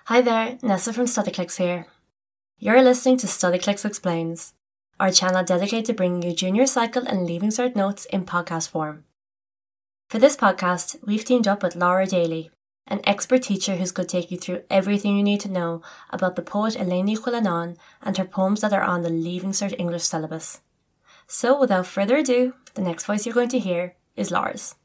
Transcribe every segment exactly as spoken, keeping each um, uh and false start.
Hi there, Nessa from StudyClix here. You're listening to StudyClix Explains, our channel dedicated to bringing you junior cycle and Leaving Cert notes in podcast form. For this podcast, we've teamed up with Laura Daly, an expert teacher who's going to take you through everything you need to know about the poet Elaine Ní Chuilleanáin and her poems that are on the Leaving Cert English syllabus. So without further ado, the next voice you're going to hear is Laura's.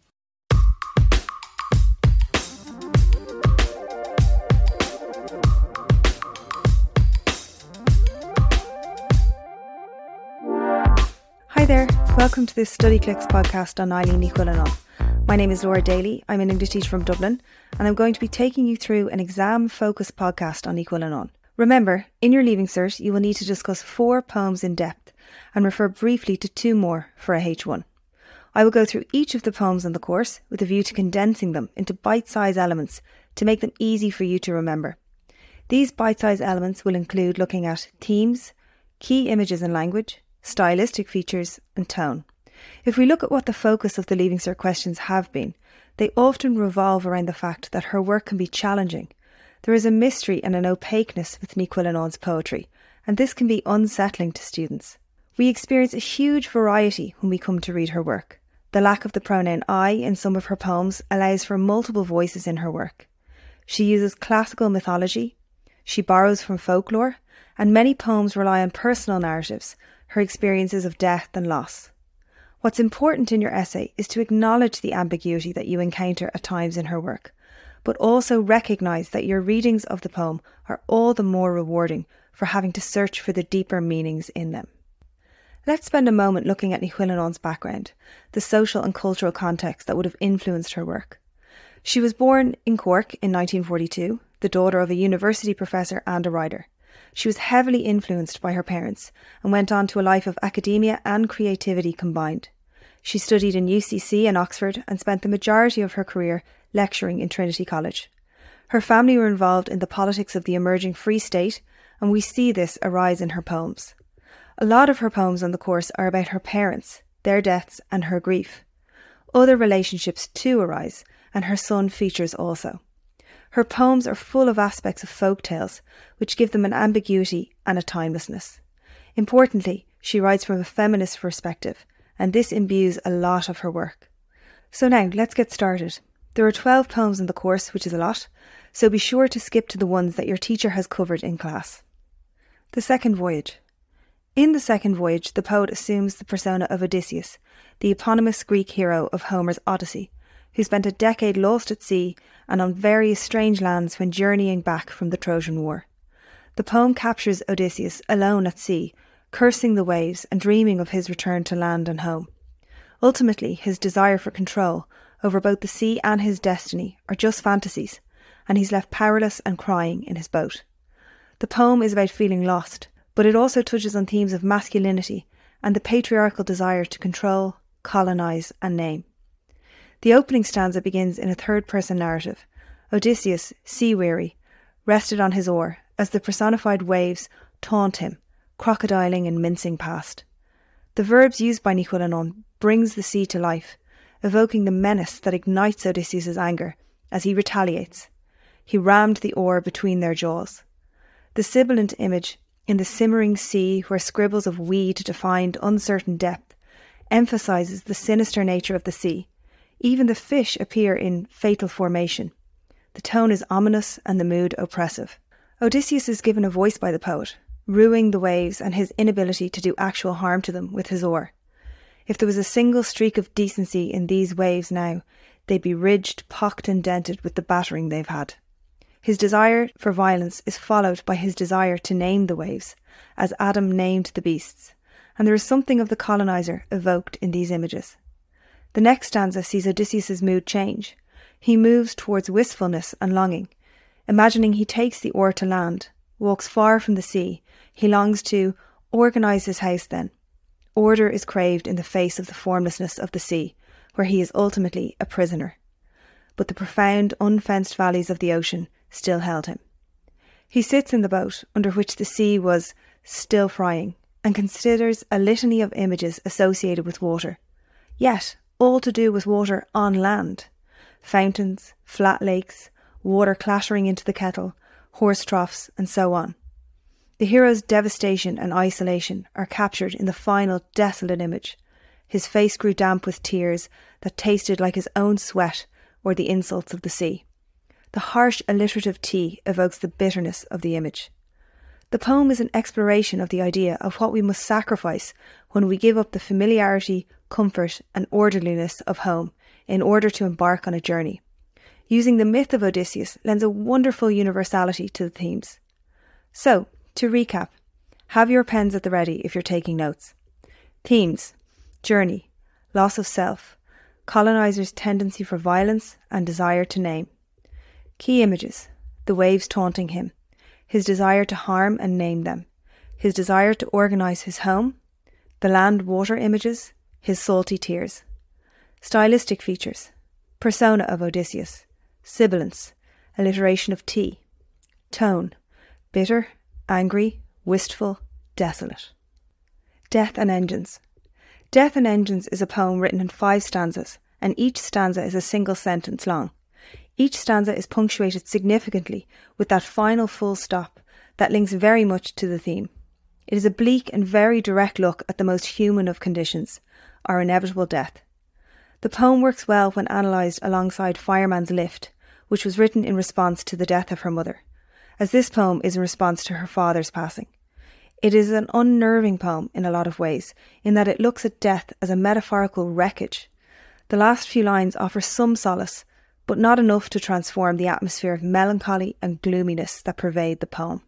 Hi there, welcome to this StudyClix podcast on Eileen Ní Chuilleanáin. My name is Laura Daly, I'm an English teacher from Dublin, and I'm going to be taking you through an exam-focused podcast on Ní Chuilleanáin. Remember, in your Leaving Cert, you will need to discuss four poems in depth and refer briefly to two more for a H one. I will go through each of the poems in the course with a view to condensing them into bite-sized elements to make them easy for you to remember. These bite-sized elements will include looking at themes, key images and language, stylistic features and tone. If we look at what the focus of the Leaving Cert questions have been, they often revolve around the fact that her work can be challenging. There is a mystery and an opaqueness with Ní Chuilleanáin's poetry, and this can be unsettling to students. We experience a huge variety when we come to read her work. The lack of the pronoun I in some of her poems allows for multiple voices in her work. She uses classical mythology, she borrows from folklore, and many poems rely on personal narratives, her experiences of death and loss. What's important in your essay is to acknowledge the ambiguity that you encounter at times in her work, but also recognise that your readings of the poem are all the more rewarding for having to search for the deeper meanings in them. Let's spend a moment looking at Ní Chuilleanáin's background, the social and cultural context that would have influenced her work. She was born in Cork in nineteen forty-two, the daughter of a university professor and a writer. She was heavily influenced by her parents and went on to a life of academia and creativity combined. She studied in U C C and Oxford and spent the majority of her career lecturing in Trinity College. Her family were involved in the politics of the emerging Free State, and we see this arise in her poems. A lot of her poems on the course are about her parents, their deaths and her grief. Other relationships too arise, and her son features also. Her poems are full of aspects of folk tales, which give them an ambiguity and a timelessness. Importantly, she writes from a feminist perspective, and this imbues a lot of her work. So now, let's get started. There are twelve poems in the course, which is a lot, so be sure to skip to the ones that your teacher has covered in class. The Second Voyage. In The Second Voyage, the poet assumes the persona of Odysseus, the eponymous Greek hero of Homer's Odyssey, who spent a decade lost at sea and on various strange lands when journeying back from the Trojan War. The poem captures Odysseus alone at sea, cursing the waves and dreaming of his return to land and home. Ultimately, his desire for control over both the sea and his destiny are just fantasies, and he's left powerless and crying in his boat. The poem is about feeling lost, but it also touches on themes of masculinity and the patriarchal desire to control, colonise and name. The opening stanza begins in a third-person narrative. Odysseus, sea-weary, rested on his oar as the personified waves taunt him, crocodiling and mincing past. The verbs used by Ní Chuilleanáin brings the sea to life, evoking the menace that ignites Odysseus' anger as he retaliates. He rammed the oar between their jaws. The sibilant image in the simmering sea where scribbles of weed defined uncertain depth emphasises the sinister nature of the sea. Even the fish appear in fatal formation. The tone is ominous and the mood oppressive. Odysseus is given a voice by the poet, rueing the waves and his inability to do actual harm to them with his oar. If there was a single streak of decency in these waves now, they'd be ridged, pocked and dented with the battering they've had. His desire for violence is followed by his desire to name the waves, as Adam named the beasts, and there is something of the coloniser evoked in these images. The next stanza sees Odysseus' mood change. He moves towards wistfulness and longing. Imagining he takes the oar to land, walks far from the sea, he longs to organise his house then. Order is craved in the face of the formlessness of the sea, where he is ultimately a prisoner. But the profound, unfenced valleys of the ocean still held him. He sits in the boat, under which the sea was still frying, and considers a litany of images associated with water. Yet, all to do with water on land. Fountains, flat lakes, water clattering into the kettle, horse troughs, and so on. The hero's devastation and isolation are captured in the final desolate image. His face grew damp with tears that tasted like his own sweat or the insults of the sea. The harsh alliterative T evokes the bitterness of the image. The poem is an exploration of the idea of what we must sacrifice when we give up the familiarity, comfort and orderliness of home in order to embark on a journey. Using the myth of Odysseus lends a wonderful universality to the themes. So, to recap, have your pens at the ready if you're taking notes. Themes: journey, loss of self, colonizer's tendency for violence and desire to name. Key images: the waves taunting him, his desire to harm and name them, his desire to organise his home, the land-water images, his salty tears. Stylistic features: persona of Odysseus, sibilance, alliteration of T, tone, bitter, angry, wistful, desolate. Death and Engines. Death and Engines is a poem written in five stanzas, and each stanza is a single sentence long. Each stanza is punctuated significantly with that final full stop that links very much to the theme. It is a bleak and very direct look at the most human of conditions, our inevitable death. The poem works well when analysed alongside Fireman's Lift, which was written in response to the death of her mother, as this poem is in response to her father's passing. It is an unnerving poem in a lot of ways, in that it looks at death as a metaphorical wreckage. The last few lines offer some solace, but not enough to transform the atmosphere of melancholy and gloominess that pervade the poem.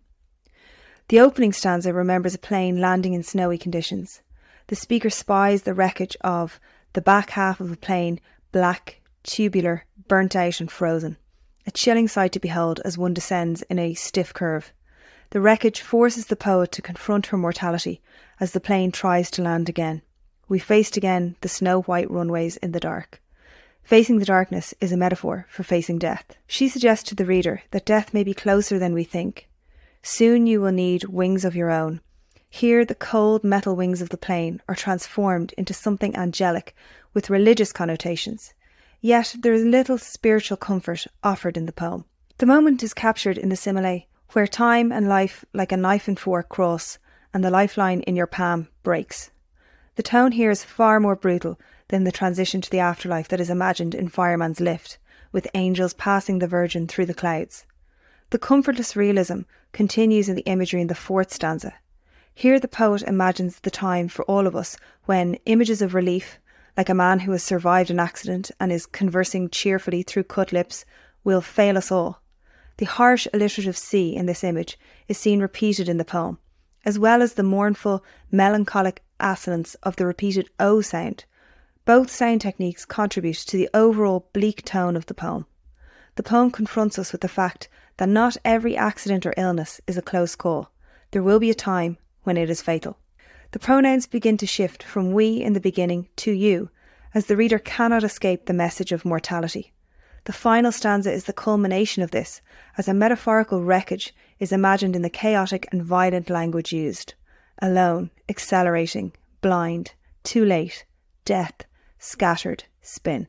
The opening stanza remembers a plane landing in snowy conditions. The speaker spies the wreckage of the back half of a plane, black, tubular, burnt out and frozen. A chilling sight to behold as one descends in a stiff curve. The wreckage forces the poet to confront her mortality as the plane tries to land again. We faced again the snow-white runways in the dark. Facing the darkness is a metaphor for facing death. She suggests to the reader that death may be closer than we think. Soon you will need wings of your own. Here the cold metal wings of the plane are transformed into something angelic with religious connotations. Yet there is little spiritual comfort offered in the poem. The moment is captured in the simile, where time and life like a knife and fork cross, and the lifeline in your palm breaks. The tone here is far more brutal than the transition to the afterlife that is imagined in Fireman's Lift, with angels passing the Virgin through the clouds. The comfortless realism continues in the imagery in the fourth stanza. Here the poet imagines the time for all of us when images of relief, like a man who has survived an accident and is conversing cheerfully through cut lips, will fail us all. The harsh alliterative C in this image is seen repeated in the poem, as well as the mournful, melancholic assonance of the repeated O sound. Both sound techniques contribute to the overall bleak tone of the poem. The poem confronts us with the fact that not every accident or illness is a close call. There will be a time when it is fatal. The pronouns begin to shift from we in the beginning to you, as the reader cannot escape the message of mortality. The final stanza is the culmination of this, as a metaphorical wreckage is imagined in the chaotic and violent language used. Alone, accelerating, blind, too late, death, scattered, spin.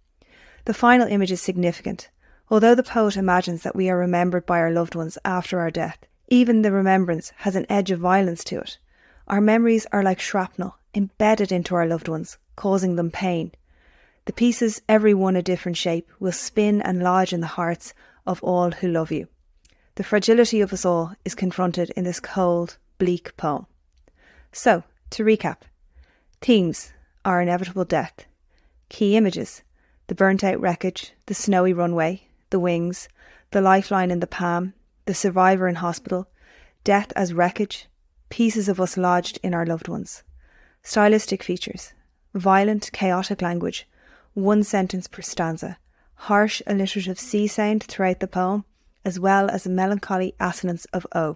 The final image is significant. Although the poet imagines that we are remembered by our loved ones after our death, even the remembrance has an edge of violence to it. Our memories are like shrapnel, embedded into our loved ones, causing them pain. The pieces, every one a different shape, will spin and lodge in the hearts of all who love you. The fragility of us all is confronted in this cold, bleak poem. So, to recap. Themes: our inevitable death. Key images: the burnt-out wreckage, the snowy runway, the wings, the lifeline in the palm, the survivor in hospital, death as wreckage, pieces of us lodged in our loved ones. Stylistic features: violent, chaotic language, one sentence per stanza, harsh alliterative C sound throughout the poem, as well as a melancholy assonance of O.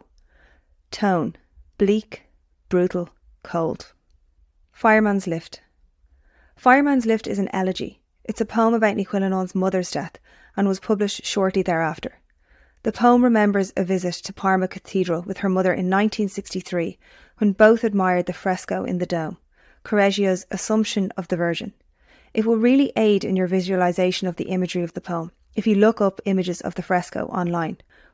Tone: bleak, brutal, cold. Fireman's Lift. Fireman's Lift is an elegy. It's a poem about Ní Chulainnn's mother's death and was published shortly thereafter. The poem remembers a visit to Parma Cathedral with her mother in nineteen sixty-three, when both admired the fresco in the dome, Correggio's Assumption of the Virgin. It will really aid in your visualisation of the imagery of the poem if you look up images of the fresco online,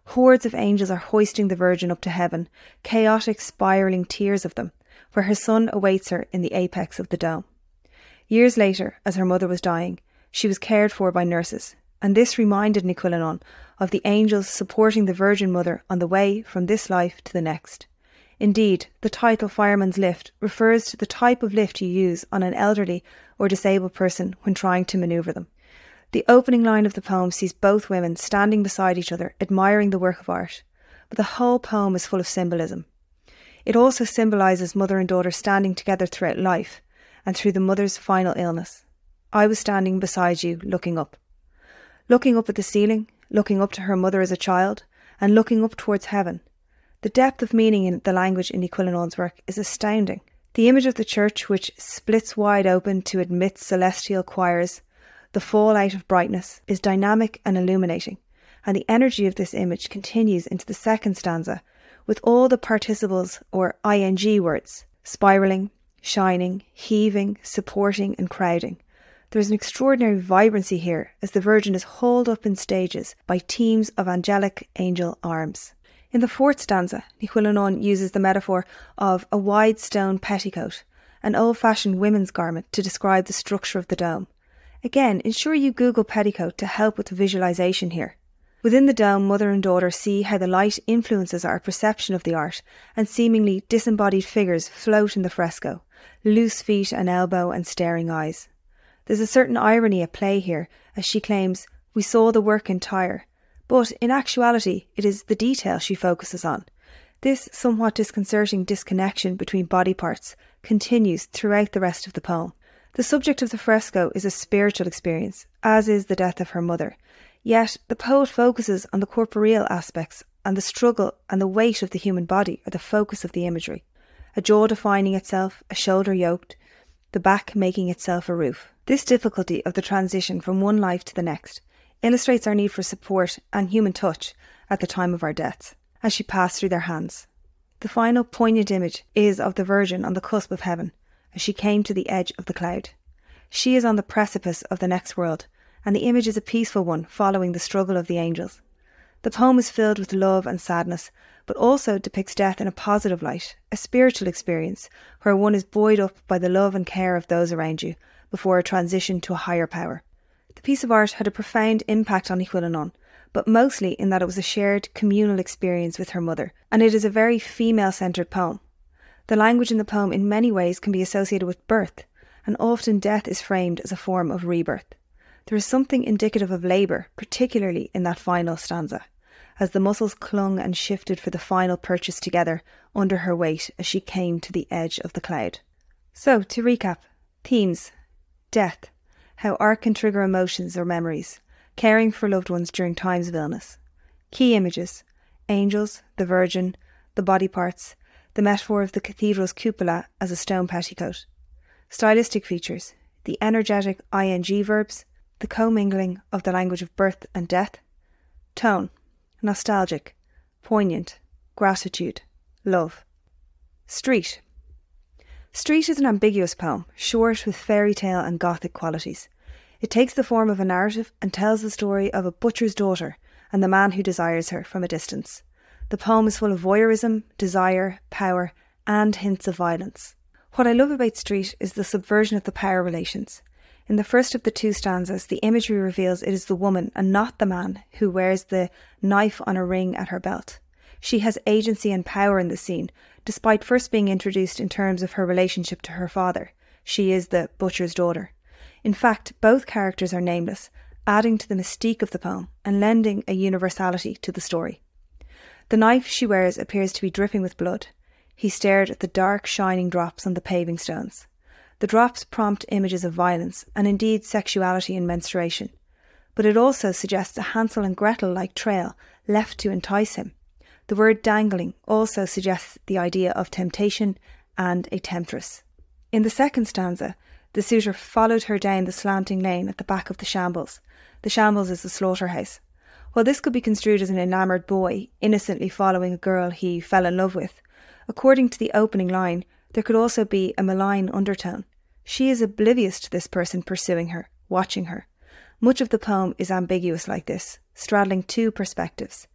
Hordes of angels are hoisting the Virgin up to heaven, chaotic spiralling tiers of them, where her son awaits her in the apex of the dome. Years later, as her mother was dying, she was cared for by nurses, and this reminded Ní Chulainn of the angels supporting the Virgin Mother on the way from this life to the next. Indeed, the title Fireman's Lift refers to the type of lift you use on an elderly or disabled person when trying to manoeuvre them. The opening line of the poem sees both women standing beside each other, admiring the work of art, but the whole poem is full of symbolism. It also symbolises mother and daughter standing together throughout life and through the mother's final illness. I was standing beside you, looking up. Looking up at the ceiling, looking up to her mother as a child, and looking up towards heaven. The depth of meaning in the language in Ní Chulainn's work is astounding. The image of the church, which splits wide open to admit celestial choirs, the fallout of brightness, is dynamic and illuminating, and the energy of this image continues into the second stanza with all the participles or ing words, spiralling, shining, heaving, supporting and crowding. There is an extraordinary vibrancy here as the Virgin is hauled up in stages by teams of angelic angel arms. In the fourth stanza, Ní Chulainn uses the metaphor of a wide stone petticoat, an old-fashioned women's garment, to describe the structure of the dome. Again, ensure you Google petticoat to help with the visualisation here. Within the dome, mother and daughter see how the light influences our perception of the art, and seemingly disembodied figures float in the fresco, loose feet and elbow and staring eyes. There's a certain irony at play here, as she claims, "We saw the work entire," but in actuality it is the detail she focuses on. This somewhat disconcerting disconnection between body parts continues throughout the rest of the poem. The subject of the fresco is a spiritual experience, as is the death of her mother, yet the poet focuses on the corporeal aspects, and the struggle and the weight of the human body are the focus of the imagery. A jaw defining itself, a shoulder yoked, the back making itself a roof. This difficulty of the transition from one life to the next illustrates our need for support and human touch at the time of our deaths, as she passed through their hands. The final poignant image is of the Virgin on the cusp of heaven, as she came to the edge of the cloud. She is on the precipice of the next world, and the image is a peaceful one following the struggle of the angels. The poem is filled with love and sadness, but also depicts death in a positive light, a spiritual experience where one is buoyed up by the love and care of those around you before a transition to a higher power. The piece of art had a profound impact on Ní Chulainn, but mostly in that it was a shared communal experience with her mother, and it is a very female-centred poem. The language in the poem in many ways can be associated with birth, and often death is framed as a form of rebirth. There is something indicative of labour, particularly in that final stanza, as the muscles clung and shifted for the final purchase together under her weight as she came to the edge of the cloud. So, to recap, themes: death, how art can trigger emotions or memories, caring for loved ones during times of illness. Key images: angels, the Virgin, the body parts, the metaphor of the cathedral's cupola as a stone petticoat. Stylistic features: the energetic ing verbs, the commingling of the language of birth and death. Tone: nostalgic, poignant, gratitude, love. Street. Street is an ambiguous poem, short with fairy tale and gothic qualities. It takes the form of a narrative and tells the story of a butcher's daughter and the man who desires her from a distance. The poem is full of voyeurism, desire, power, and hints of violence. What I love about Street is the subversion of the power relations. In the first of the two stanzas, the imagery reveals it is the woman and not the man who wears the knife on a ring at her belt. She has agency and power in the scene, despite first being introduced in terms of her relationship to her father. She is the butcher's daughter. In fact, both characters are nameless, adding to the mystique of the poem and lending a universality to the story. The knife she wears appears to be dripping with blood. He stared at the dark, shining drops on the paving stones. The drops prompt images of violence and indeed sexuality and menstruation. But it also suggests a Hansel and Gretel-like trail left to entice him. The word dangling also suggests the idea of temptation and a temptress. In the second stanza, the suitor followed her down the slanting lane at the back of the shambles. The shambles is the slaughterhouse. While this could be construed as an enamoured boy innocently following a girl he fell in love with, according to the opening line, there could also be a malign undertone. She is oblivious to this person pursuing her, watching her. Much of the poem is ambiguous like this, straddling two perspectives.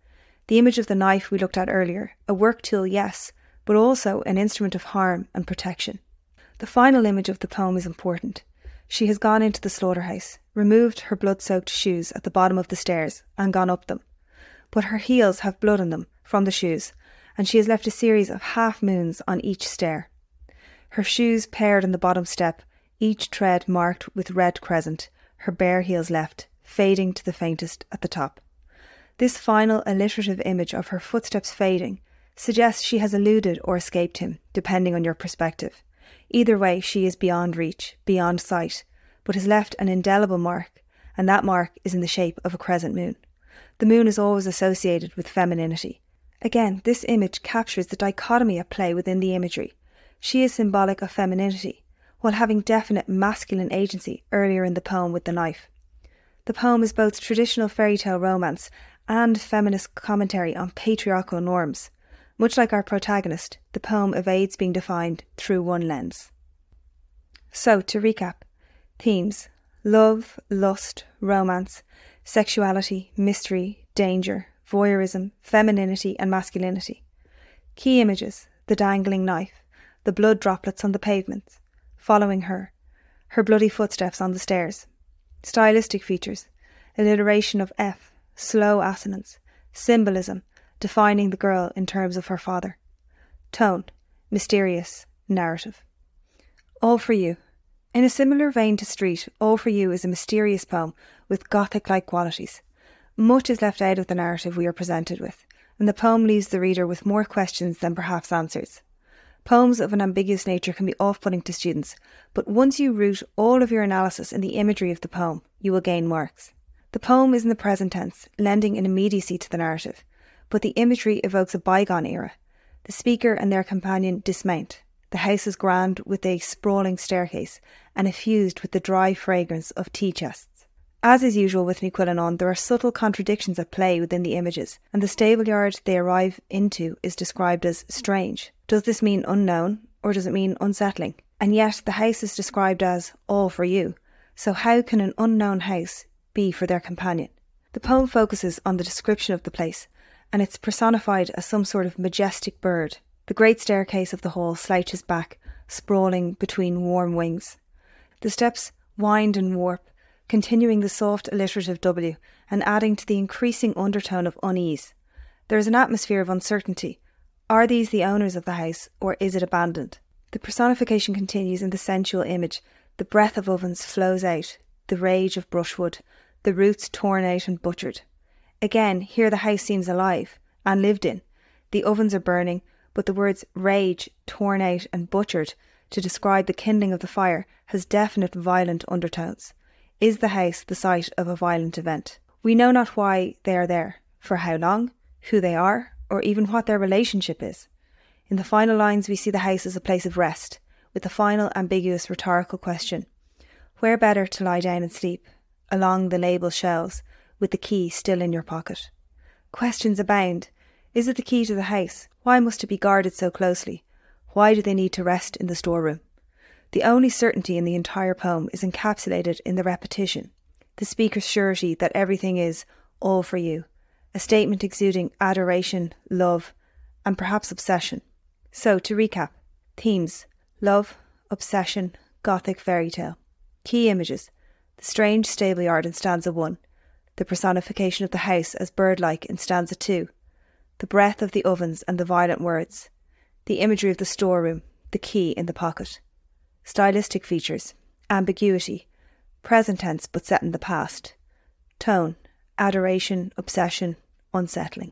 The image of the knife we looked at earlier, a work tool, yes, but also an instrument of harm and protection. The final image of the poem is important. She has gone into the slaughterhouse, removed her blood-soaked shoes at the bottom of the stairs and gone up them. But her heels have blood on them from the shoes, and she has left a series of half-moons on each stair. Her shoes paired on the bottom step, each tread marked with red crescent, her bare heels left, fading to the faintest at the top. This final alliterative image of her footsteps fading suggests she has eluded or escaped him, depending on your perspective. Either way, she is beyond reach, beyond sight, but has left an indelible mark, and that mark is in the shape of a crescent moon. The moon is always associated with femininity. Again, this image captures the dichotomy at play within the imagery. She is symbolic of femininity, while having definite masculine agency earlier in the poem with the knife. The poem is both traditional fairy tale romance and feminist commentary on patriarchal norms. Much like our protagonist, the poem evades being defined through one lens. So, to recap, themes: love, lust, romance, sexuality, mystery, danger, voyeurism, femininity and masculinity. Key images: the dangling knife, the blood droplets on the pavement, following her, her bloody footsteps on the stairs. Stylistic features: alliteration of F, slow assonance, symbolism, defining the girl in terms of her father. Tone: mysterious, narrative. All for You. In a similar vein to Street, All for You is a mysterious poem with Gothic-like qualities. Much is left out of the narrative we are presented with, and the poem leaves the reader with more questions than perhaps answers. Poems of an ambiguous nature can be off-putting to students, but once you root all of your analysis in the imagery of the poem, you will gain marks. The poem is in the present tense, lending an immediacy to the narrative, but the imagery evokes a bygone era. The speaker and their companion dismount. The house is grand with a sprawling staircase and effused with the dry fragrance of tea chests. As is usual with Ní Chulainn, there are subtle contradictions at play within the images, and the stable-yard they arrive into is described as strange. Does this mean unknown, or does it mean unsettling? And yet the house is described as all for you, so how can an unknown house be for their companion? The poem focuses on the description of the place, and it's personified as some sort of majestic bird. The great staircase of the hall slouches back, sprawling between warm wings. The steps wind and warp, continuing the soft alliterative W and adding to the increasing undertone of unease. There is an atmosphere of uncertainty. Are these the owners of the house, or is it abandoned? The personification continues in the sensual image. The breath of ovens flows out, the rage of brushwood, the roots torn out and butchered. Again, here the house seems alive and lived in. The ovens are burning, but the words rage, torn out and butchered to describe the kindling of the fire has definite violent undertones. Is the house the site of a violent event? We know not why they are there, for how long, who they are, or even what their relationship is. In the final lines we see the house as a place of rest, with the final ambiguous rhetorical question: where better to lie down and sleep? Along the label shelves, with the key still in your pocket. Questions abound. Is it the key to the house? Why must it be guarded so closely? Why do they need to rest in the storeroom? The only certainty in the entire poem is encapsulated in the repetition, the speaker's surety that everything is all for you, a statement exuding adoration, love, and perhaps obsession. So, to recap, themes: love, obsession, Gothic fairy tale. Key images: the strange stable-yard in stanza one, the personification of the house as bird-like in stanza two, the breath of the ovens and the violent words, the imagery of the storeroom, the key in the pocket. Stylistic features: ambiguity, present tense but set in the past. Tone: adoration, obsession, unsettling.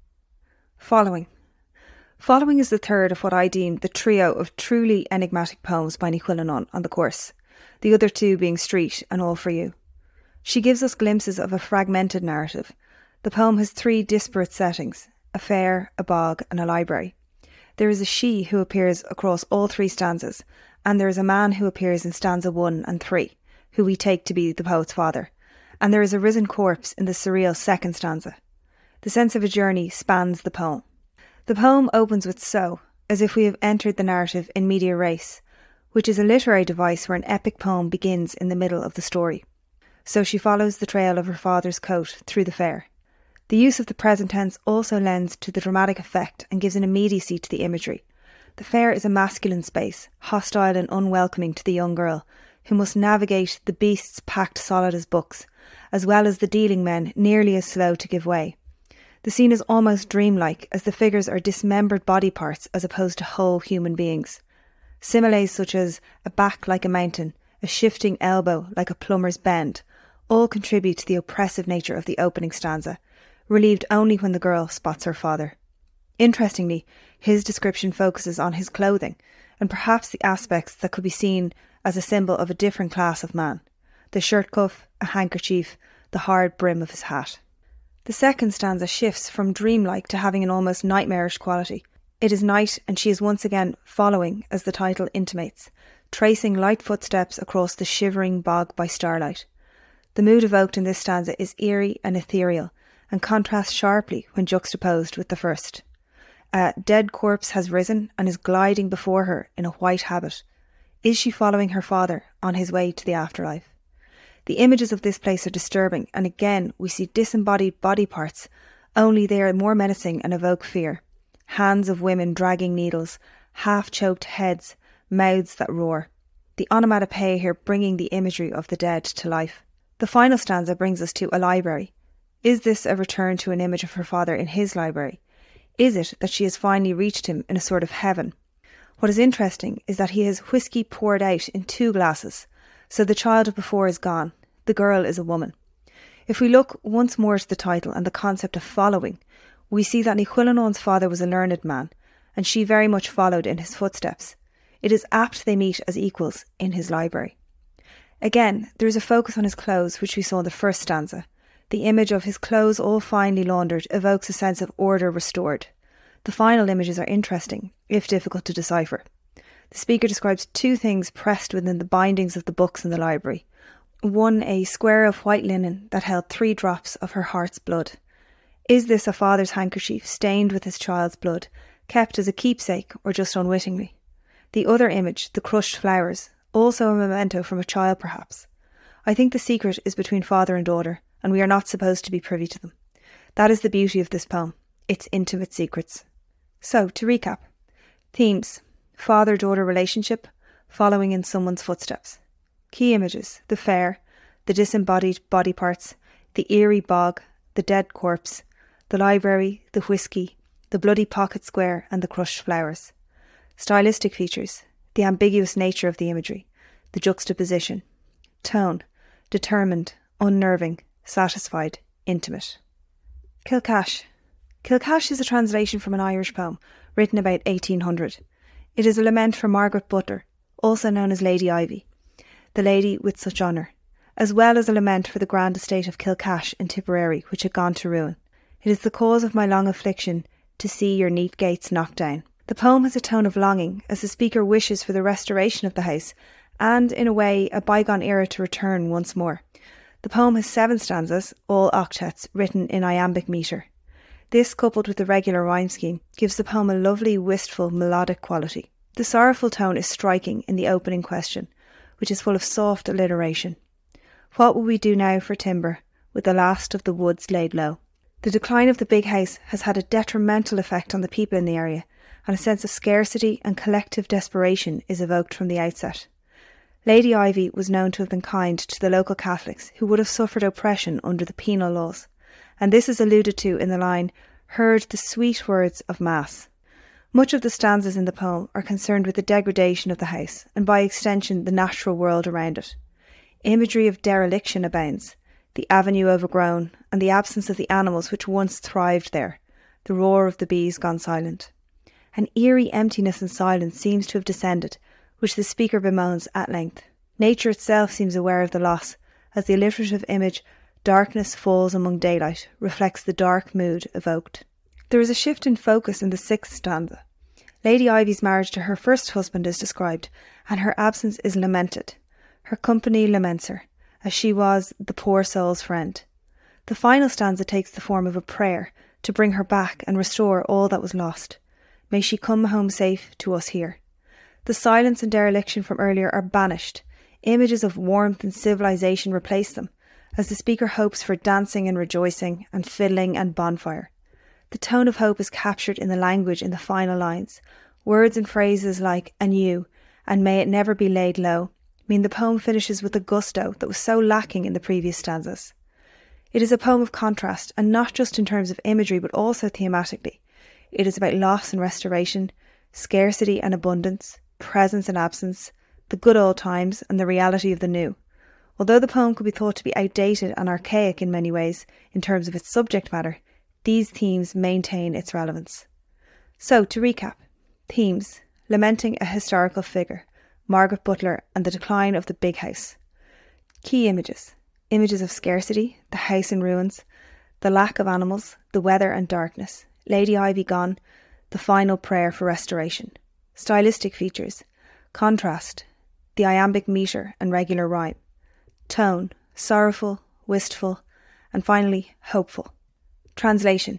Following. Following is the third of what I deem the trio of truly enigmatic poems by Ní Chulainn on the course, the other two being Street and All for You. She gives us glimpses of a fragmented narrative. The poem has three disparate settings: a fair, a bog and a library. There is a she who appears across all three stanzas, and there is a man who appears in stanza one and three, who we take to be the poet's father, and there is a risen corpse in the surreal second stanza. The sense of a journey spans the poem. The poem opens with so, as if we have entered the narrative in media res, which is a literary device where an epic poem begins in the middle of the story. So she follows the trail of her father's coat through the fair. The use of the present tense also lends to the dramatic effect and gives an immediacy to the imagery. The fair is a masculine space, hostile and unwelcoming to the young girl, who must navigate the beasts packed solid as books, as well as the dealing men nearly as slow to give way. The scene is almost dreamlike, as the figures are dismembered body parts as opposed to whole human beings. Similes such as a back like a mountain, a shifting elbow like a plumber's bend, all contribute to the oppressive nature of the opening stanza, relieved only when the girl spots her father. Interestingly, his description focuses on his clothing, and perhaps the aspects that could be seen as a symbol of a different class of man: the shirt cuff, a handkerchief, the hard brim of his hat. The second stanza shifts from dreamlike to having an almost nightmarish quality. It is night, and she is once again following, as the title intimates, tracing light footsteps across the shivering bog by starlight. The mood evoked in this stanza is eerie and ethereal, and contrasts sharply when juxtaposed with the first. A dead corpse has risen and is gliding before her in a white habit. Is she following her father on his way to the afterlife? The images of this place are disturbing, and again we see disembodied body parts, only they are more menacing and evoke fear. Hands of women dragging needles, half-choked heads, mouths that roar. The onomatopoeia here bringing the imagery of the dead to life. The final stanza brings us to a library. Is this a return to an image of her father in his library? Is it that she has finally reached him in a sort of heaven? What is interesting is that he has whiskey poured out in two glasses, so the child of before is gone. The girl is a woman. If we look once more to the title and the concept of following, we see that Ní Chulainneán's father was a learned man, and she very much followed in his footsteps. It is apt they meet as equals in his library. Again, there is a focus on his clothes, which we saw in the first stanza. The image of his clothes all finely laundered evokes a sense of order restored. The final images are interesting, if difficult to decipher. The speaker describes two things pressed within the bindings of the books in the library. One, a square of white linen that held three drops of her heart's blood. Is this a father's handkerchief stained with his child's blood, kept as a keepsake or just unwittingly? The other image, the crushed flowers, also a memento from a child perhaps. I think the secret is between father and daughter, and we are not supposed to be privy to them. That is the beauty of this poem, its intimate secrets. So, to recap. Themes: father-daughter relationship, following in someone's footsteps. Key images: the fair, the disembodied body parts, the eerie bog, the dead corpse, the library, the whiskey, the bloody pocket square and the crushed flowers. Stylistic features: the ambiguous nature of the imagery, the juxtaposition. Tone: determined, unnerving, satisfied, intimate. Kilcash. Kilcash is a translation from an Irish poem written about eighteen hundred. It is a lament for Margaret Butler, also known as Lady Ivy, the lady with such honour, as well as a lament for the grand estate of Kilcash in Tipperary, which had gone to ruin. It is the cause of my long affliction to see your neat gates knocked down. The poem has a tone of longing, as the speaker wishes for the restoration of the house, and, in a way, a bygone era to return once more. The poem has seven stanzas, all octets, written in iambic metre. This, coupled with the regular rhyme scheme, gives the poem a lovely, wistful, melodic quality. The sorrowful tone is striking in the opening question, which is full of soft alliteration. What will we do now for timber, with the last of the woods laid low? The decline of the big house has had a detrimental effect on the people in the area, and a sense of scarcity and collective desperation is evoked from the outset. Lady Ivy was known to have been kind to the local Catholics who would have suffered oppression under the penal laws, and this is alluded to in the line, "heard the sweet words of Mass." Much of the stanzas in the poem are concerned with the degradation of the house, and by extension the natural world around it. Imagery of dereliction abounds, the avenue overgrown, and the absence of the animals which once thrived there, the roar of the bees gone silent. An eerie emptiness and silence seems to have descended, which the speaker bemoans at length. Nature itself seems aware of the loss, as the alliterative image, "darkness falls among daylight," reflects the dark mood evoked. There is a shift in focus in the sixth stanza. Lady Ivy's marriage to her first husband is described, and her absence is lamented. Her company laments her, as she was the poor soul's friend. The final stanza takes the form of a prayer to bring her back and restore all that was lost. May she come home safe to us here. The silence and dereliction from earlier are banished. Images of warmth and civilization replace them, as the speaker hopes for dancing and rejoicing and fiddling and bonfire. The tone of hope is captured in the language in the final lines. Words and phrases like "and you" and "may it never be laid low" mean the poem finishes with a gusto that was so lacking in the previous stanzas. It is a poem of contrast, and not just in terms of imagery but also thematically. It is about loss and restoration, scarcity and abundance, presence and absence, the good old times and the reality of the new. Although the poem could be thought to be outdated and archaic in many ways in terms of its subject matter, these themes maintain its relevance. So, to recap, themes: lamenting a historical figure, Margaret Butler and the decline of the big house. Key images: images of scarcity, the house in ruins, the lack of animals, the weather and darkness, Lady Ivy gone, the final prayer for restoration. Stylistic features: contrast, the iambic metre and regular rhyme. Tone: sorrowful, wistful, and finally hopeful. Translation: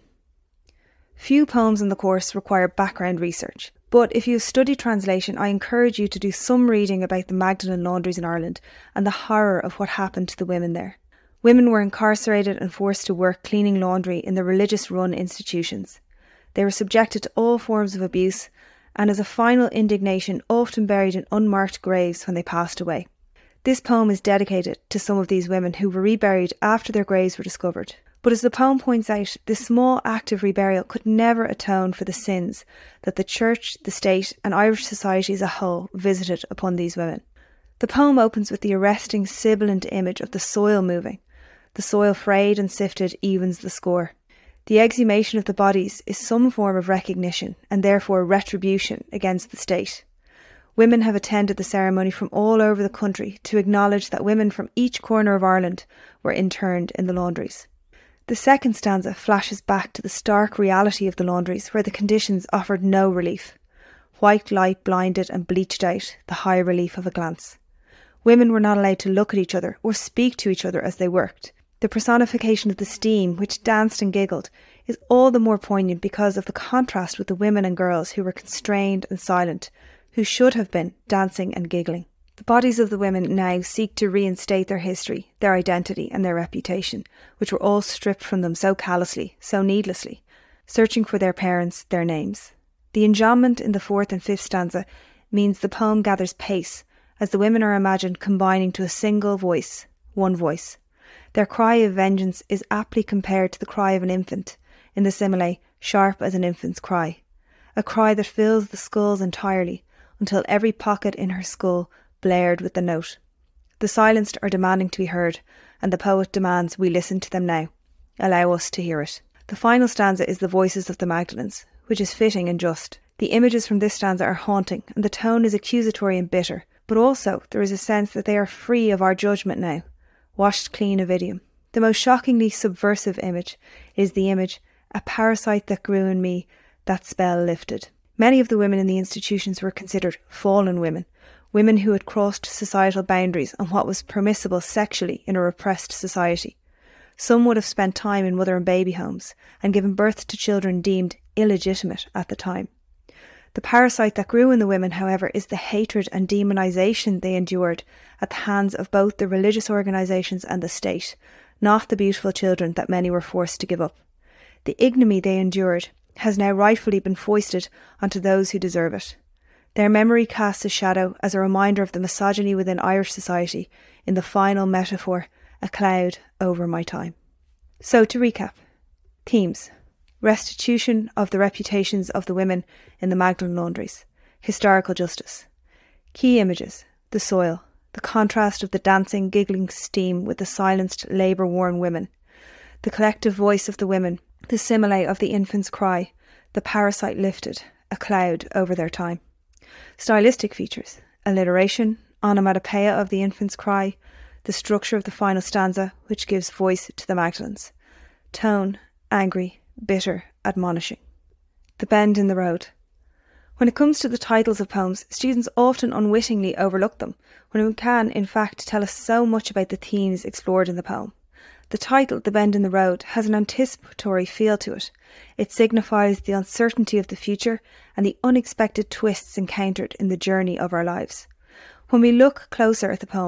few poems in the course require background research, but if you have studied translation, I encourage you to do some reading about the Magdalen laundries in Ireland and the horror of what happened to the women there. Women were incarcerated and forced to work cleaning laundry in the religious-run institutions. They were subjected to all forms of abuse and, as a final indignation, often buried in unmarked graves when they passed away. This poem is dedicated to some of these women who were reburied after their graves were discovered. But as the poem points out, this small act of reburial could never atone for the sins that the Church, the State and Irish society as a whole visited upon these women. The poem opens with the arresting, sibilant image of the soil moving. The soil frayed and sifted evens the score. The exhumation of the bodies is some form of recognition and therefore retribution against the state. Women have attended the ceremony from all over the country to acknowledge that women from each corner of Ireland were interned in the laundries. The second stanza flashes back to the stark reality of the laundries, where the conditions offered no relief. White light blinded and bleached out the high relief of a glance. Women were not allowed to look at each other or speak to each other as they worked. The personification of the steam, which danced and giggled, is all the more poignant because of the contrast with the women and girls who were constrained and silent, who should have been dancing and giggling. The bodies of the women now seek to reinstate their history, their identity and their reputation, which were all stripped from them so callously, so needlessly, searching for their parents, their names. The enjambment in the fourth and fifth stanza means the poem gathers pace, as the women are imagined combining to a single voice, one voice. Their cry of vengeance is aptly compared to the cry of an infant, in the simile, sharp as an infant's cry. A cry that fills the skulls entirely, until every pocket in her skull blared with the note. The silenced are demanding to be heard, and the poet demands we listen to them now. Allow us to hear it. The final stanza is the voices of the Magdalens, which is fitting and just. The images from this stanza are haunting, and the tone is accusatory and bitter, but also there is a sense that they are free of our judgment now, washed clean of idiom. The most shockingly subversive image is the image, a parasite that grew in me, that spell lifted. Many of the women in the institutions were considered fallen women, women who had crossed societal boundaries and what was permissible sexually in a repressed society. Some would have spent time in mother and baby homes and given birth to children deemed illegitimate at the time. The parasite that grew in the women, however, is the hatred and demonisation they endured at the hands of both the religious organisations and the state, not the beautiful children that many were forced to give up. The ignominy they endured has now rightfully been foisted onto those who deserve it. Their memory casts a shadow as a reminder of the misogyny within Irish society in the final metaphor, a cloud over my time. So to recap, themes: restitution of the reputations of the women in the Magdalen laundries, historical justice. Key images: the soil, the contrast of the dancing, giggling steam with the silenced, labour-worn women, the collective voice of the women, the simile of the infant's cry, the parasite lifted, a cloud over their time. Stylistic features: alliteration, onomatopoeia of the infant's cry, the structure of the final stanza, which gives voice to the Magdalens. Tone: angry, bitter, admonishing. The bend in the road. When it comes to the titles of poems, students often unwittingly overlook them, when it can, in fact, tell us so much about the themes explored in the poem. The title, The Bend in the Road, has an anticipatory feel to it. It signifies the uncertainty of the future and the unexpected twists encountered in the journey of our lives. When we look closer at the poem,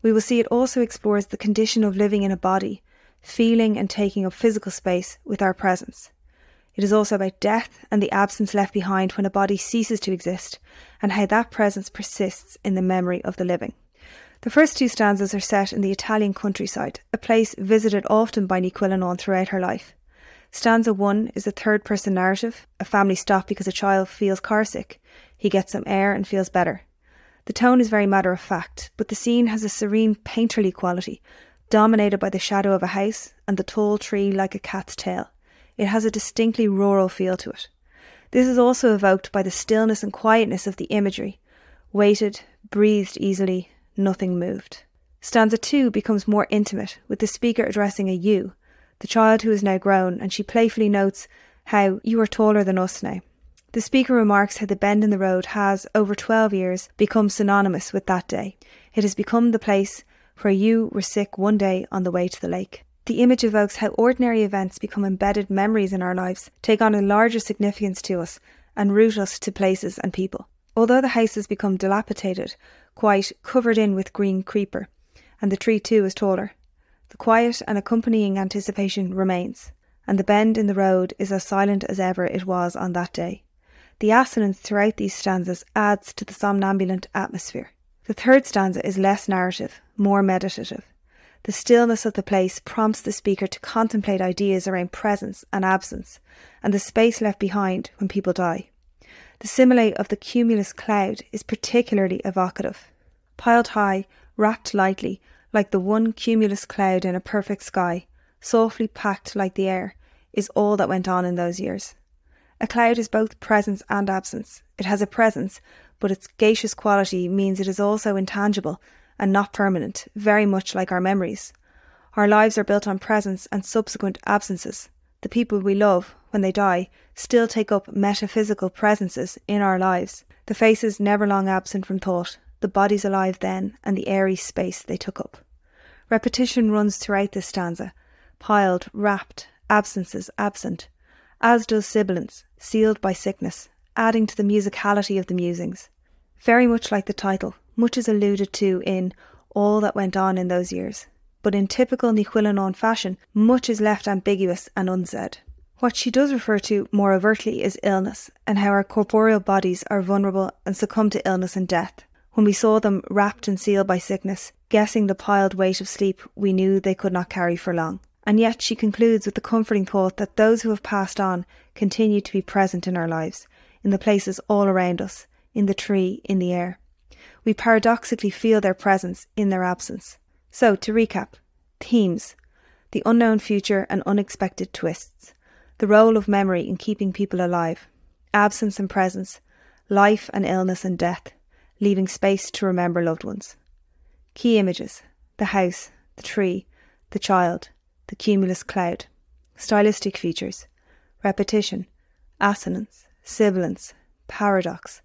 We will see it also explores the condition of living in a body, feeling and taking up physical space with our presence. It is also about death and the absence left behind when a body ceases to exist, and how that presence persists in the memory of the living. The first two stanzas are set in the Italian countryside, a place visited often by Ní Chulainn throughout her life. Stanza one is a third-person narrative. A family stop because a child feels carsick. He gets some air and feels better. The tone is very matter-of-fact, but the scene has a serene painterly quality, dominated by the shadow of a house and the tall tree like a cat's tail. It has a distinctly rural feel to it. This is also evoked by the stillness and quietness of the imagery. Waited, breathed easily, nothing moved. Stanza two becomes more intimate, with the speaker addressing a you, the child who is now grown, and she playfully notes how you are taller than us now. The speaker remarks how the bend in the road has, over twelve years, become synonymous with that day. It has become the place where you were sick one day on the way to the lake. The image evokes how ordinary events become embedded memories in our lives, take on a larger significance to us, and root us to places and people. Although the house has become dilapidated, quite covered in with green creeper, and the tree too is taller, the quiet and accompanying anticipation remains, and the bend in the road is as silent as ever it was on that day. The assonance throughout these stanzas adds to the somnambulant atmosphere. The third stanza is less narrative, more meditative. The stillness of the place prompts the speaker to contemplate ideas around presence and absence, and the space left behind when people die. The simile of the cumulus cloud is particularly evocative. Piled high, wrapped lightly, like the one cumulus cloud in a perfect sky, softly packed like the air, is all that went on in those years. A cloud is both presence and absence. It has a presence, but its gaseous quality means it is also intangible and not permanent, very much like our memories. Our lives are built on presence and subsequent absences. The people we love, when they die, still take up metaphysical presences in our lives. The faces never long absent from thought, the bodies alive then, and the airy space they took up. Repetition runs throughout this stanza, piled, wrapped, absences absent, as does sibilance, sealed by sickness, adding to the musicality of the musings. Very much like the title, much is alluded to in all that went on in those years, but in typical Ní Chulainn fashion, much is left ambiguous and unsaid. What she does refer to more overtly is illness, and how our corporeal bodies are vulnerable and succumb to illness and death. When we saw them wrapped and sealed by sickness, guessing the piled weight of sleep, we knew they could not carry for long. And yet she concludes with the comforting thought that those who have passed on continue to be present in our lives, in the places all around us, in the tree, in the air. We paradoxically feel their presence in their absence. So, to recap, themes: the unknown future and unexpected twists, the role of memory in keeping people alive, absence and presence, life and illness and death, leaving space to remember loved ones. Key images: the house, the tree, the child, the cumulus cloud. Stylistic features: repetition, assonance, sibilance, paradox.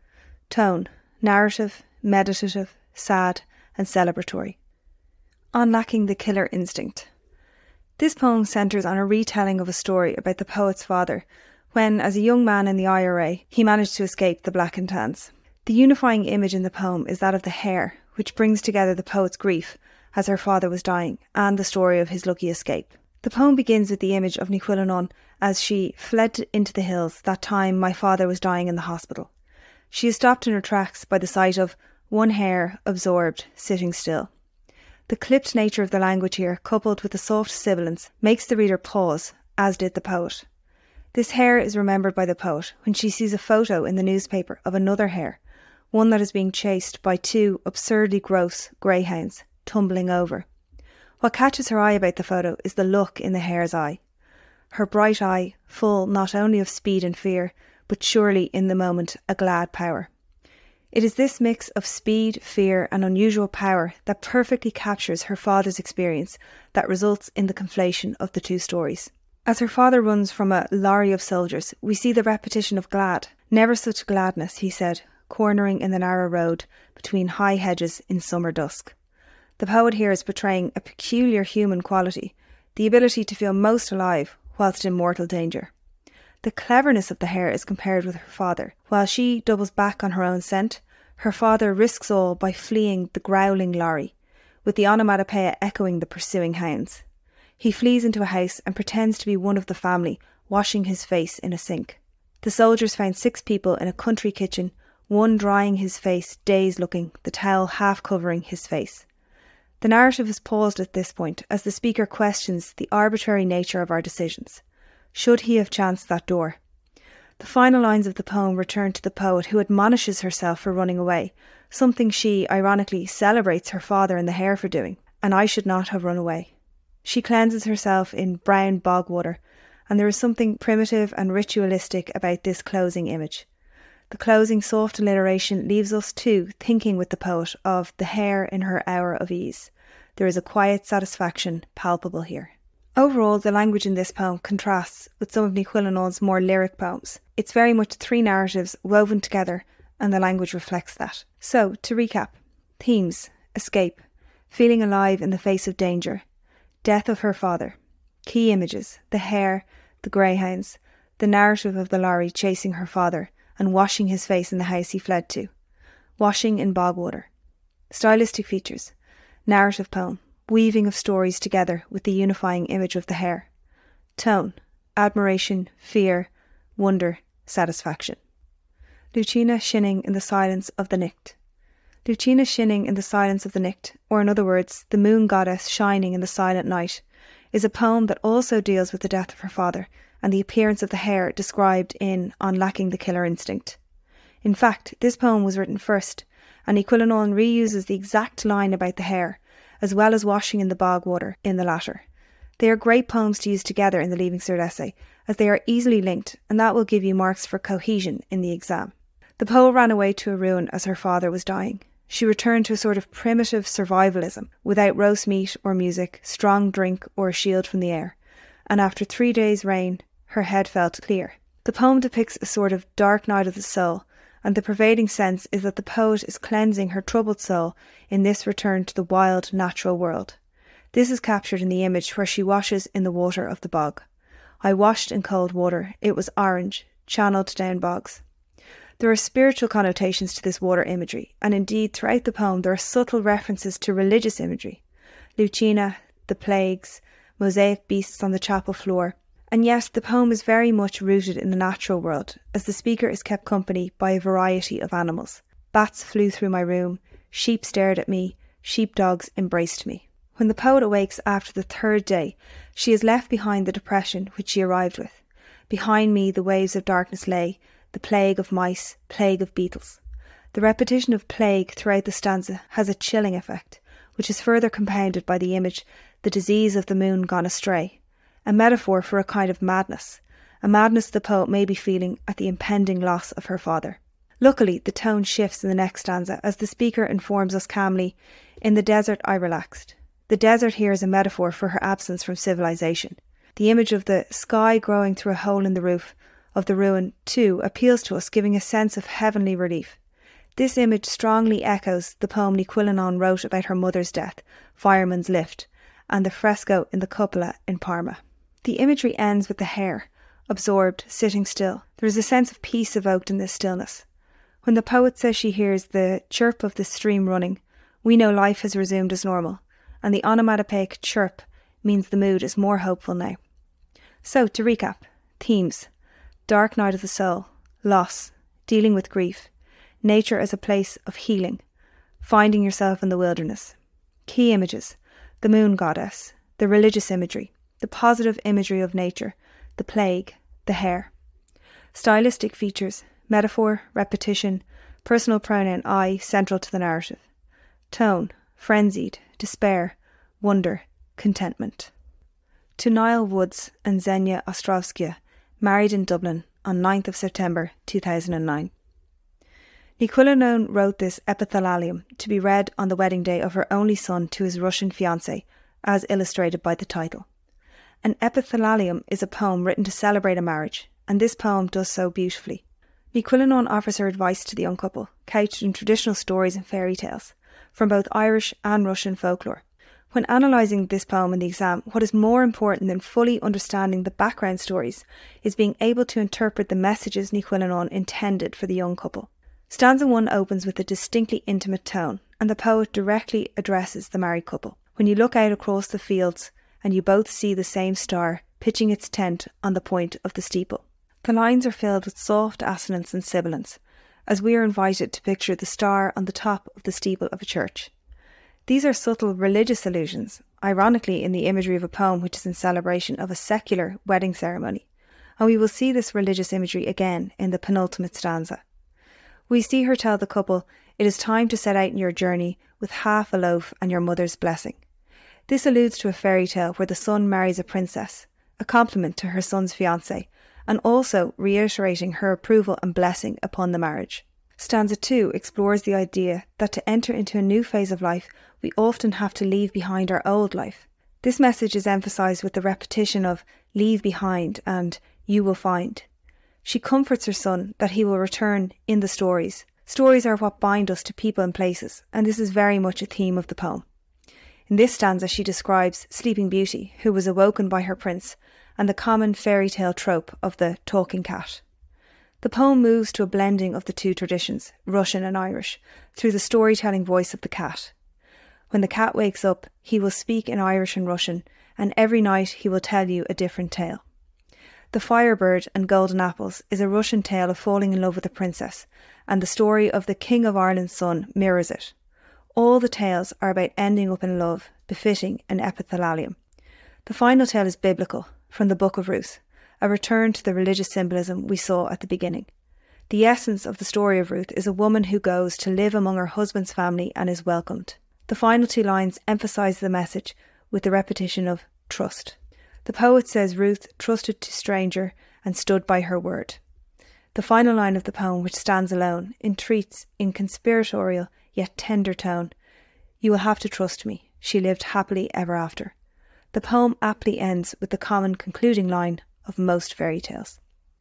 Tone: narrative, meditative, sad, and celebratory. Unlacking the killer instinct. This poem centres on a retelling of a story about the poet's father, when, as a young man in the I R A, he managed to escape the Black and Tans. The unifying image in the poem is that of the hare, which brings together the poet's grief, as her father was dying, and the story of his lucky escape. The poem begins with the image of Ní Chulainn as she fled into the hills that time my father was dying in the hospital. She is stopped in her tracks by the sight of one hare, absorbed, sitting still. The clipped nature of the language here, coupled with the soft sibilance, makes the reader pause, as did the poet. This hare is remembered by the poet when she sees a photo in the newspaper of another hare, one that is being chased by two absurdly gross greyhounds, tumbling over. What catches her eye about the photo is the look in the hare's eye. Her bright eye, full not only of speed and fear, but surely in the moment a glad power. It is this mix of speed, fear and unusual power that perfectly captures her father's experience that results in the conflation of the two stories. As her father runs from a lorry of soldiers, we see the repetition of glad. Never such gladness, he said, cornering in the narrow road between high hedges in summer dusk. The poet here is portraying a peculiar human quality, the ability to feel most alive whilst in mortal danger. The cleverness of the hare is compared with her father. While she doubles back on her own scent, her father risks all by fleeing the growling lorry. with the onomatopoeia echoing the pursuing hounds. He flees into a house and pretends to be one of the family, washing his face in a sink. The soldiers found six people in a country kitchen, one drying his face, dazed looking, the towel half covering his face. The narrative is paused at this point as the speaker questions the arbitrary nature of our decisions. Should he have chanced that door? The final lines of the poem return to the poet, who admonishes herself for running away, something she, ironically, celebrates her father and the hare for doing, and I should not have run away. She cleanses herself in brown bog water, and there is something primitive and ritualistic about this closing image. The closing soft alliteration leaves us too thinking with the poet of the hare in her hour of ease. There is a quiet satisfaction palpable here. Overall, the language in this poem contrasts with some of Ní Chulainniú's more lyric poems. It's very much three narratives woven together, and the language reflects that. So, to recap: themes: escape, feeling alive in the face of danger, death of her father. Key images: the hare, the greyhounds, the narrative of the lorry chasing her father and washing his face in the house he fled to. Washing in bog water. Stylistic features: narrative poem, weaving of stories together with the unifying image of the hare. Tone: admiration, fear, wonder, satisfaction. Luachine Shinning in the silence of the Nicht. Luachine Shinning in the silence of the Nicht, or in other words, the moon goddess shining in the silent night, is a poem that also deals with the death of her father and the appearance of the hare described in On Lacking the Killer Instinct. In fact, this poem was written first, and Ní Chulainniú reuses the exact line about the hare, as well as washing in the bog water in the latter. They are great poems to use together in the Leaving Cert essay, as they are easily linked, and that will give you marks for cohesion in the exam. The poet ran away to a ruin as her father was dying. She returned to a sort of primitive survivalism, without roast meat or music, strong drink or a shield from the air, and after three days' rain, her head felt clear. The poem depicts a sort of dark night of the soul, and the pervading sense is that the poet is cleansing her troubled soul in this return to the wild, natural world. This is captured in the image where she washes in the water of the bog. I washed in cold water. It was orange, channelled down bogs. There are spiritual connotations to this water imagery, and indeed throughout the poem there are subtle references to religious imagery. Luachine, the plagues, mosaic beasts on the chapel floor, and yet the poem is very much rooted in the natural world, as the speaker is kept company by a variety of animals. Bats flew through my room, sheep stared at me, sheepdogs embraced me. When the poet awakes after the third day, she has left behind the depression which she arrived with. Behind me the waves of darkness lay, the plague of mice, plague of beetles. The repetition of plague throughout the stanza has a chilling effect, which is further compounded by the image, the disease of the moon gone astray, a metaphor for a kind of madness, a madness the poet may be feeling at the impending loss of her father. Luckily, the tone shifts in the next stanza as the speaker informs us calmly, "In the desert I relaxed." The desert here is a metaphor for her absence from civilization. The image of the sky growing through a hole in the roof of the ruin, too, appeals to us, giving a sense of heavenly relief. This image strongly echoes the poem Ní Chulainniú wrote about her mother's death, Fireman's Lift, and the fresco in the cupola in Parma. The imagery ends with the hare, absorbed, sitting still. There is a sense of peace evoked in this stillness. When the poet says she hears the chirp of the stream running, we know life has resumed as normal, and the onomatopoeic chirp means the mood is more hopeful now. So, to recap: themes: dark night of the soul, loss, dealing with grief, nature as a place of healing, finding yourself in the wilderness. Key images: the moon goddess, the religious imagery, the positive imagery of nature, the plague, the hare. Stylistic features: metaphor, repetition, personal pronoun I central to the narrative. Tone: frenzied, despair, wonder, contentment. To Niall Woods and Xenia Ostrovskia, married in Dublin on ninth of September two thousand nine. Ní Chulainniú wrote this epithalamium to be read on the wedding day of her only son to his Russian fiancé, as illustrated by the title. An epithalamium is a poem written to celebrate a marriage, and this poem does so beautifully. Ní Chulainniú offers her advice to the young couple, couched in traditional stories and fairy tales, from both Irish and Russian folklore. When analysing this poem in the exam, what is more important than fully understanding the background stories is being able to interpret the messages Ní Chulainniú intended for the young couple. Stanza one opens with a distinctly intimate tone, and the poet directly addresses the married couple. When you look out across the fields and you both see the same star pitching its tent on the point of the steeple. The lines are filled with soft assonance and sibilance, as we are invited to picture the star on the top of the steeple of a church. These are subtle religious allusions, ironically in the imagery of a poem which is in celebration of a secular wedding ceremony, and we will see this religious imagery again in the penultimate stanza. We see her tell the couple, "It is time to set out on your journey with half a loaf and your mother's blessing." This alludes to a fairy tale where the son marries a princess, a compliment to her son's fiancé, and also reiterating her approval and blessing upon the marriage. Stanza two explores the idea that to enter into a new phase of life, we often have to leave behind our old life. This message is emphasised with the repetition of "leave behind" and "you will find." She comforts her son that he will return in the stories. Stories are what bind us to people and places, and this is very much a theme of the poem. In this stanza she describes Sleeping Beauty, who was awoken by her prince, and the common fairy tale trope of the talking cat. The poem moves to a blending of the two traditions, Russian and Irish, through the storytelling voice of the cat. When the cat wakes up, he will speak in Irish and Russian, and every night he will tell you a different tale. The Firebird and Golden Apples is a Russian tale of falling in love with a princess, and the story of the King of Ireland's son mirrors it. All the tales are about ending up in love, befitting an epithalamium. The final tale is biblical, from the Book of Ruth, a return to the religious symbolism we saw at the beginning. The essence of the story of Ruth is a woman who goes to live among her husband's family and is welcomed. The final two lines emphasise the message with the repetition of trust. The poet says Ruth trusted to stranger and stood by her word. The final line of the poem, which stands alone, entreats in conspiratorial yet tender tone, "You will have to trust me. She lived happily ever after." The poem aptly ends with the common concluding line of most fairy tales.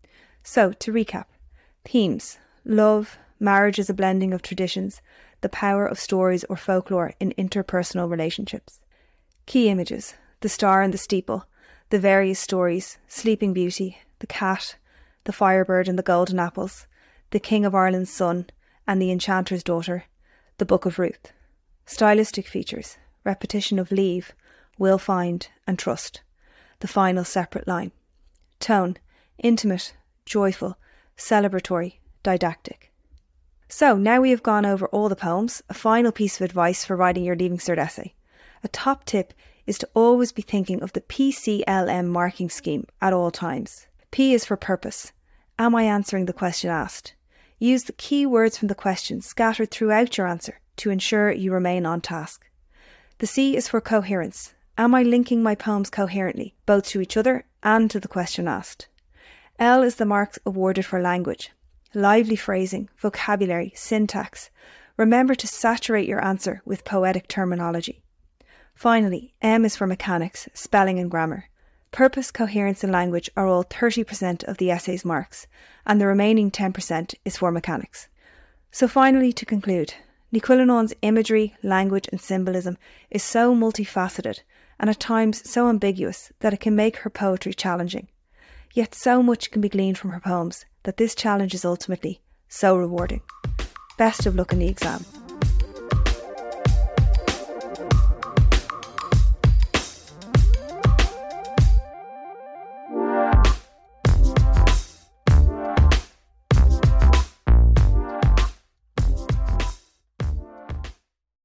So, to recap, themes: love, marriage as a blending of traditions, the power of stories or folklore in interpersonal relationships. Key images: the star and the steeple, the various stories, Sleeping Beauty, the cat, the Firebird and the Golden Apples, the King of Ireland's son and the Enchanter's daughter, the Book of Ruth. Stylistic features: repetition of leave, will find and trust, the final separate line. Tone: intimate, joyful, celebratory, didactic. So now we have gone over all the poems, a final piece of advice for writing your Leaving Cert essay. A top tip is to always be thinking of the P C L M marking scheme at all times. P is for purpose. Am I answering the question asked? Use the key words from the question scattered throughout your answer to ensure you remain on task. The C is for coherence. Am I linking my poems coherently, both to each other and to the question asked? L is the marks awarded for language. Lively phrasing, vocabulary, syntax. Remember to saturate your answer with poetic terminology. Finally, M is for mechanics, spelling and grammar. Purpose, coherence and language are all thirty percent of the essay's marks, and the remaining ten percent is for mechanics. So finally, to conclude, Ní Chuilleanáin's imagery, language and symbolism is so multifaceted and at times so ambiguous that it can make her poetry challenging. Yet so much can be gleaned from her poems that this challenge is ultimately so rewarding. Best of luck in the exam.